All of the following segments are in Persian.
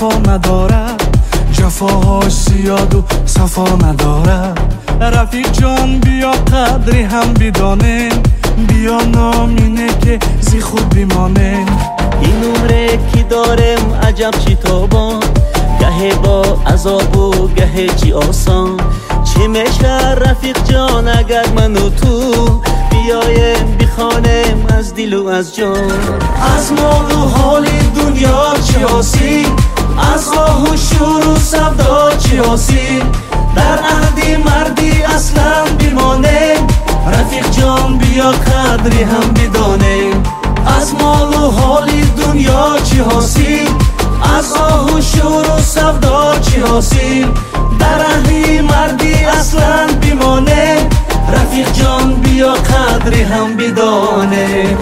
وفا ندارد، جفاهاش زیاد و صفا ندارد. رفیق جان بیا قدری هم بدانه، بیا نامینه که زی خود بمانه. این عمره که دارم عجب چی تابان، گه با عذاب و گه چی آسان. چی میشه رفیق جان اگر من و تو بیایم بخوانیم از دل و از جان. از مال و حال دنیا چی حاصل، از راه و شور و سودا چی حاصل. در عهد مردی اصلا بمانیم، رفیق جان بیا قدری هم بدانیم. از مال و حال دنیا چی حاصل، از راه و شور و سودا چی حاصل. در عهد مردی اصلا بمانیم، رفیق جان بیا قدری هم بدانیم.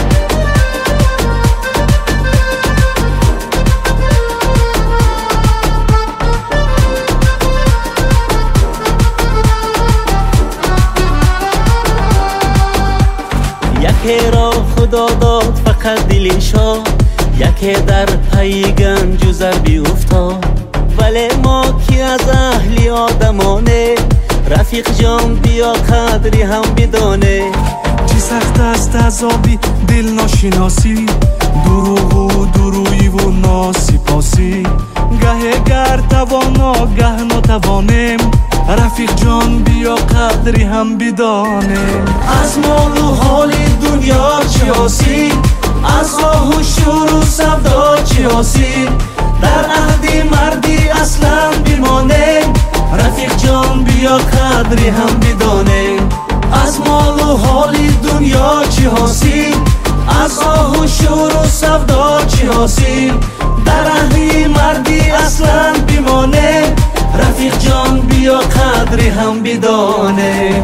یکی را خدا داد فقط دلشا، یکی در پی گنج و ضربی افتاد. ولی ما که از اهل آدمانه، رفیق جان بیا قدری هم بدانه. چی سخت است عذابی دل ناشناسی، دروغ و درویی و ناسپاسی. گه گر توانا گه ناتوانیم، رفیق جان بیا قدری هم بدانیم. از مال و حال دنیا چی حاصل، از راه و شور و سودا چی حاصل. در عهد مردی اصلا بمانیم، رفیق جان بیا قدری هم بدانیم. از مال و حال دنیا چی حاصل، از راه و شور و سودا چی حاصل. در عهد مردی اصلا بمانیم، رفیق جان بیا قدری هم بدانیم.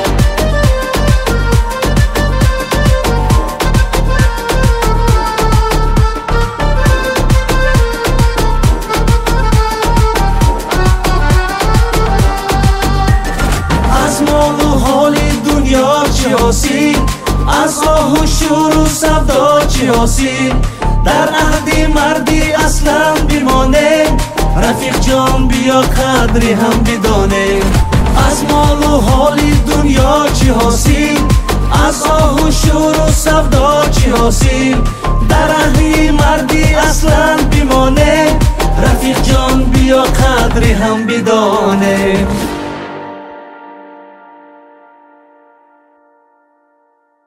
از مال و حال دنیا چی حاصل، از راه و شور و سودا چی حاصل. در عهد مردی اصلا بمانیم، رفیق جان بیا قدری هم بدانیم. از مال و حال دنیا چی حاصل، از راه و شور و سودا چی حاصل. در عهد مردی اصلا بمانیم، رفیق جان بیا قدری هم بدانیم.